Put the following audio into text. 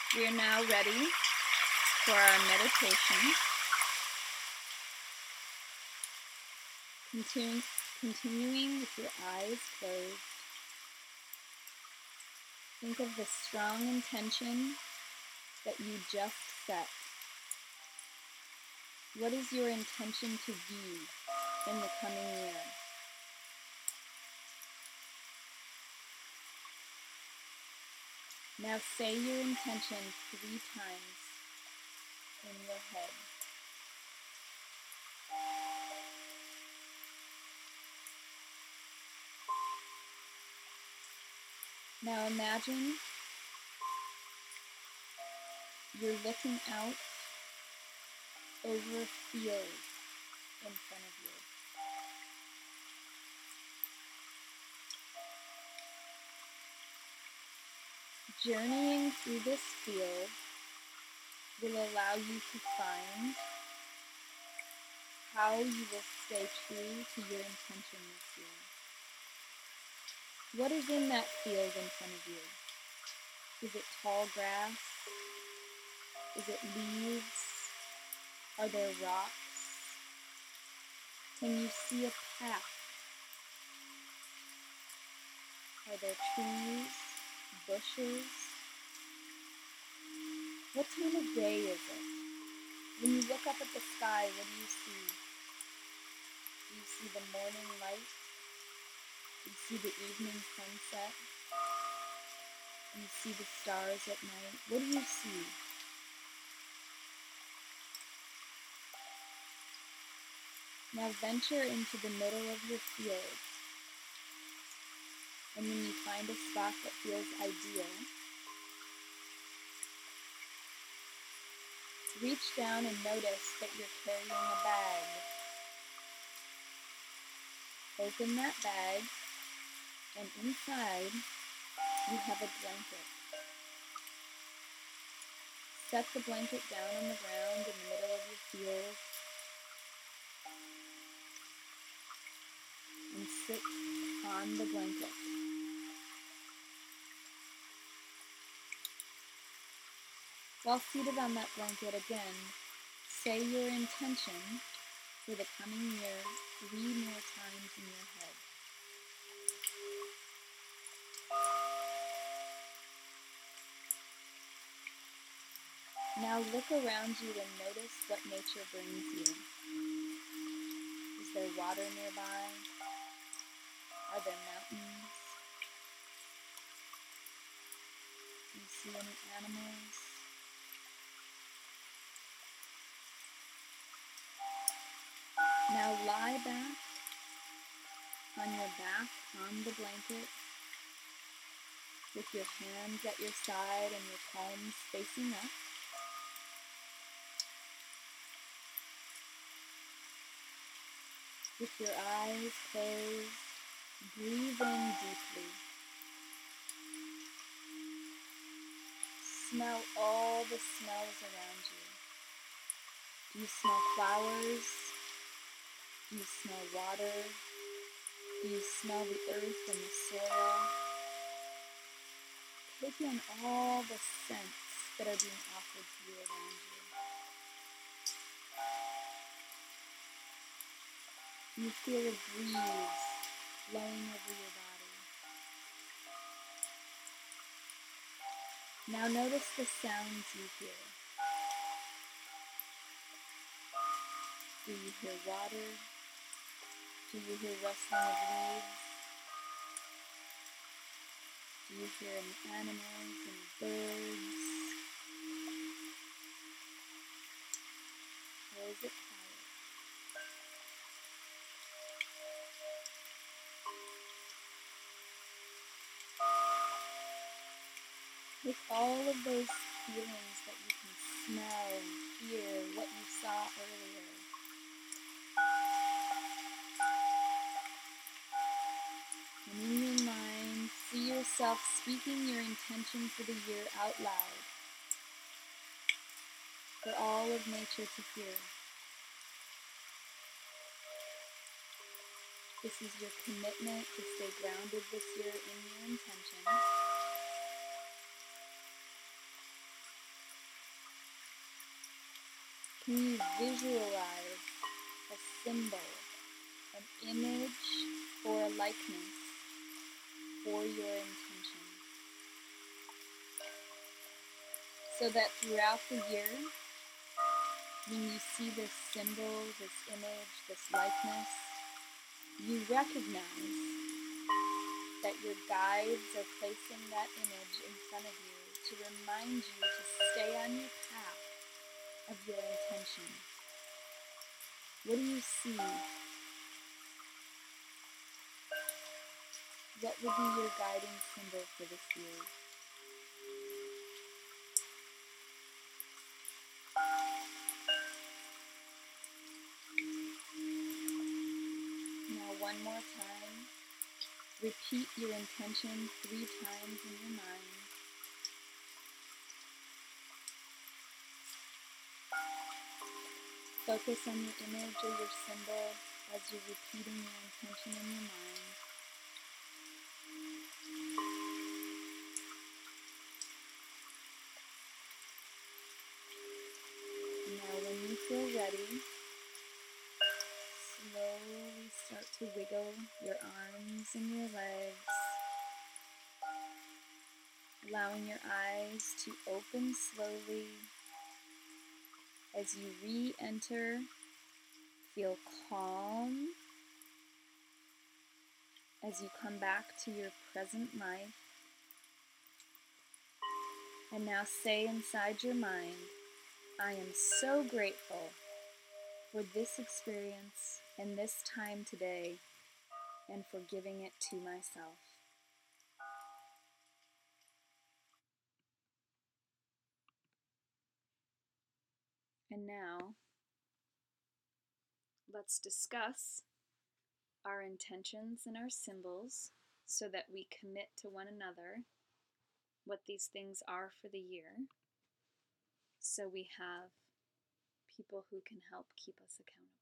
We are now ready for our meditation. Continuing with your eyes closed, think of the strong intention that you just set. What is your intention to be in the coming year? Now say your intention 3 times in your head. Now imagine you're looking out over a field in front of you. Journeying through this field will allow you to find how you will stay true to your intention this year. What is in that field in front of you? Is it tall grass? Is it leaves? Are there rocks? Can you see a path? Are there trees, bushes? What time of day is it? When you look up at the sky, what do you see? Do you see the morning light? Do you see the evening sunset? Do you see the stars at night? What do you see? Now venture into the middle of your field, and when you find a spot that feels ideal, reach down and notice that you're carrying a bag. Open that bag, and inside you have a blanket. Set the blanket down on the ground in the middle of your field, and sit on the blanket. While seated on that blanket again, say your intention for the coming year 3 more times in your head. Now look around you and notice what nature brings you. Is there water nearby? Are there mountains? Do you see any animals? Now lie back on your back on the blanket with your hands at your side and your palms facing up. With your eyes closed, breathe in deeply. Smell all the smells around you. Do you smell flowers? Do you smell water? Do you smell the earth and the soil? Take in all the scents that are being offered to you around you. Do you feel a breeze blowing over your body? Now notice the sounds you hear. Do you hear water? Do you hear rustling of leaves? Do you hear any animals and birds? Or is it quiet? With all of those feelings that you can smell and hear, what you saw earlier, and in your mind, see yourself speaking your intention for the year out loud for all of nature to hear. This is your commitment to stay grounded this year in your intention. Can you visualize a symbol, an image, or a likeness for your intention? So that throughout the year, when you see this symbol, this image, this likeness, you recognize that your guides are placing that image in front of you to remind you to stay on your path of your intention. What do you see? What would be your guiding symbol for this year? Now one more time, repeat your intention 3 times in your mind. Focus on your image or your symbol as you're repeating your intention in your mind. Now when you feel ready, slowly start to wiggle your arms and your legs, allowing your eyes to open slowly. As you re-enter, feel calm. As you come back to your present life, and now say inside your mind, I am so grateful for this experience and this time today, and for giving it to myself. And now, let's discuss our intentions and our symbols so that we commit to one another what these things are for the year, so we have people who can help keep us accountable.